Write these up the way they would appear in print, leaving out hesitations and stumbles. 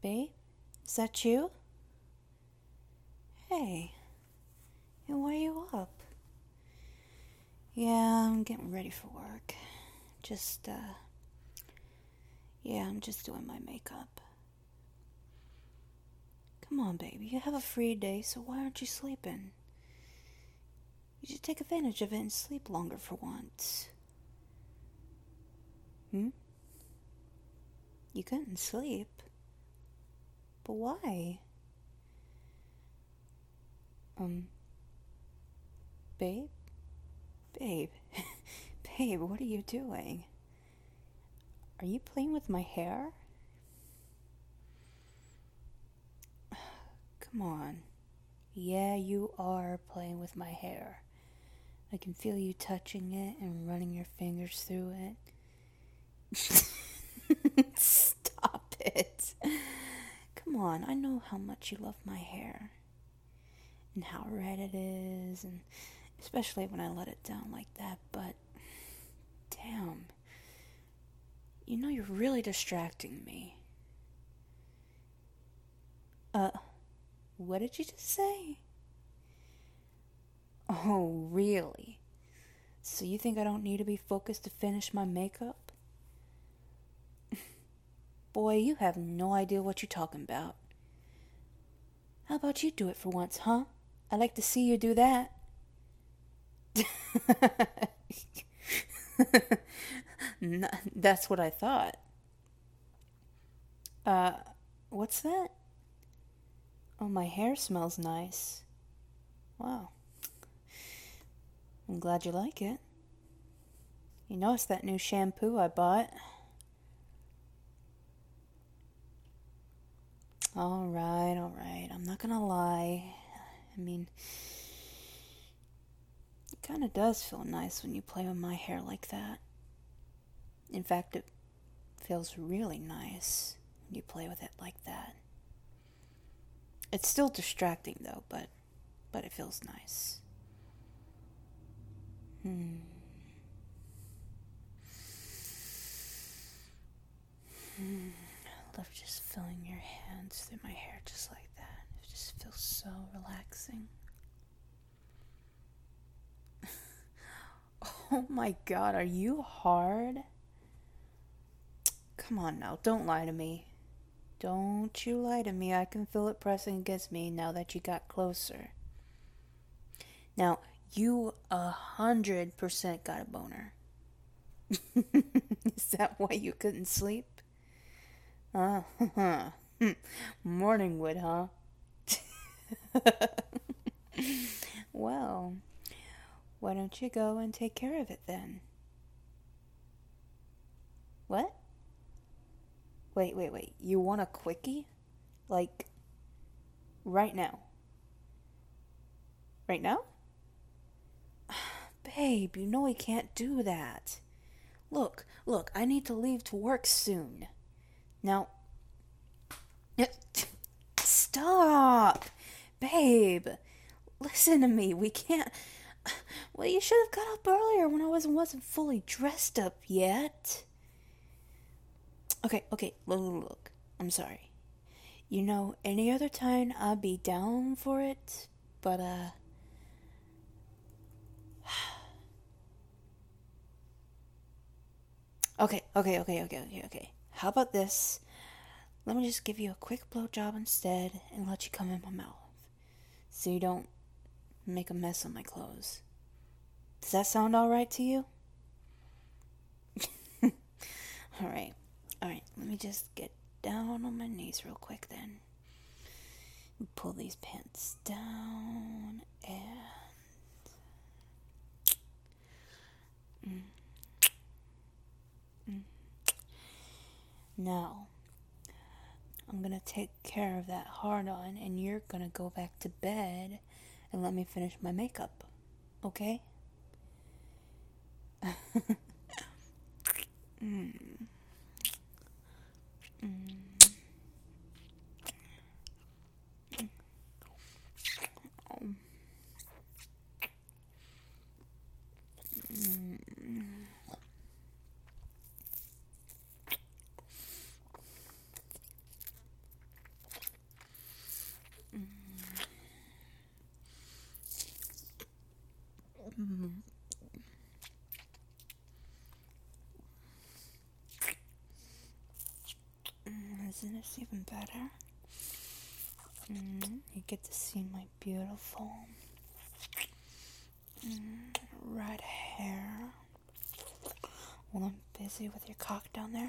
Babe, is that you? Hey, and why are you up? Yeah, I'm getting ready for work. I'm just doing my makeup. Come on, baby, you have a free day, so why aren't you sleeping? You should take advantage of it and sleep longer for once. You couldn't sleep? But why? Babe? Babe? Babe, what are you doing? Are you playing with my hair? Come on. Yeah, you are playing with my hair. I can feel you touching it and running your fingers through it. Stop it. Come on, I know how much you love my hair. And how red it is, and especially when I let it down like that, but damn. You know you're really distracting me. What did you just say? Oh, really? So you think I don't need to be focused to finish my makeup? Boy, you have no idea what you're talking about. How about you do it for once, huh? I'd like to see you do that. That's what I thought. What's that? Oh, my hair smells nice. Wow. I'm glad you like it. You noticed that new shampoo I bought? Alright. I'm not gonna lie. I mean, it kinda does feel nice when you play with my hair like that. In fact, it feels really nice when you play with it like that. It's still distracting though, but it feels nice. I love just feeling your hands through my hair just like that. It just feels so relaxing. Oh my god, are you hard? Come on now, don't lie to me. Don't you lie to me. I can feel it pressing against me now that you got closer. Now, you 100% got a boner. Is that why you couldn't sleep? Morning wood, huh? Well, why don't you go and take care of it then? What? Wait. You want a quickie? Like, right now? Right now? Babe, you know we can't do that. Look, I need to leave to work soon. Now, stop! Babe, listen to me. We can't. Well, you should have got up earlier when I wasn't fully dressed up yet. Okay, look. I'm sorry. You know, any other time I'd be down for it, but, Okay. How about this? Let me just give you a quick blowjob instead and let you come in my mouth. So you don't make a mess of my clothes. Does that sound alright to you? Alright. Let me just get down on my knees real quick then. Pull these pants down and... Now, I'm gonna take care of that hard on and you're gonna go back to bed and let me finish my makeup. Okay? Isn't this even better? You get to see my beautiful red hair while I'm busy with your cock down there.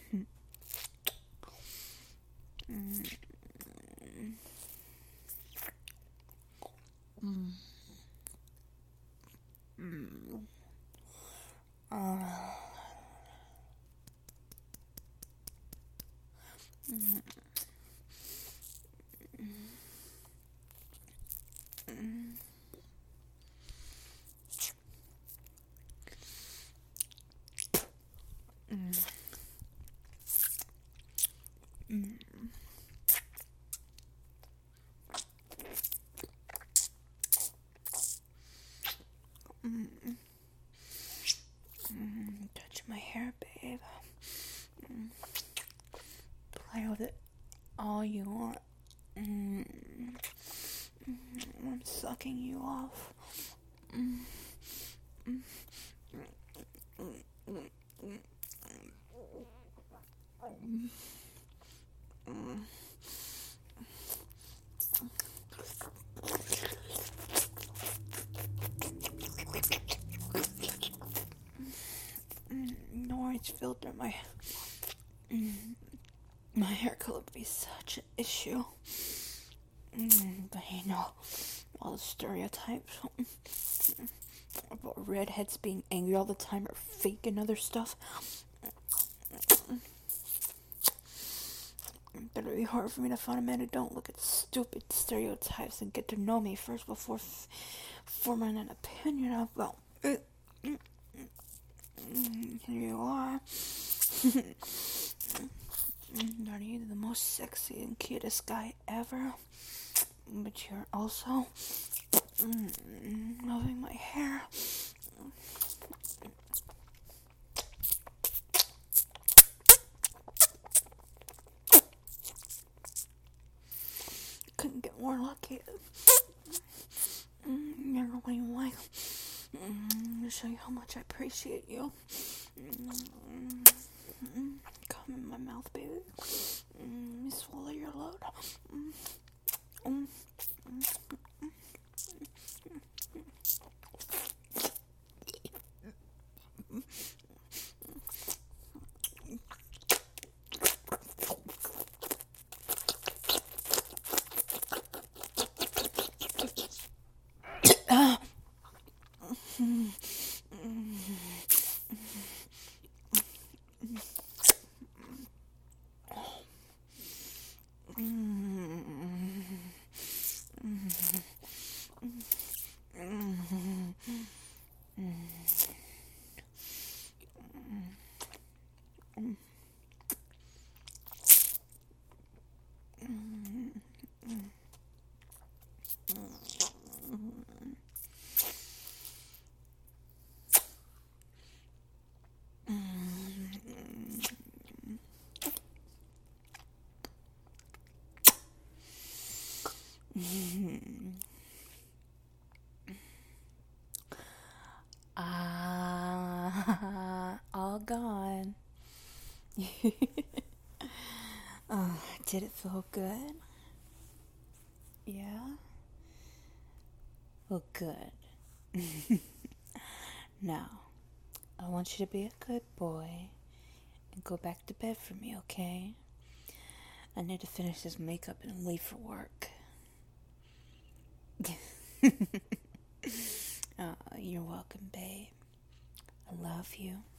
Touch my hair, babe. Play with it all you want. I'm sucking you off. No orange filter, my hair color would be such an issue. But you know, all the stereotypes about redheads being angry all the time or fake and other stuff. Better be hard for me to find a man who don't look at stupid stereotypes and get to know me first before forming an opinion of, well, here you are. Not you the most sexy and cutest guy ever, but you're also loving my hair. Couldn't get more lucky. You're what you like. To show you how much I appreciate you. Come in my mouth, baby. Let me swallow your load. All gone. Did it feel good? Yeah? Well, good. Now, I want you to be a good boy and go back to bed for me, okay? I need to finish this makeup and leave for work. You're welcome, babe. I love you.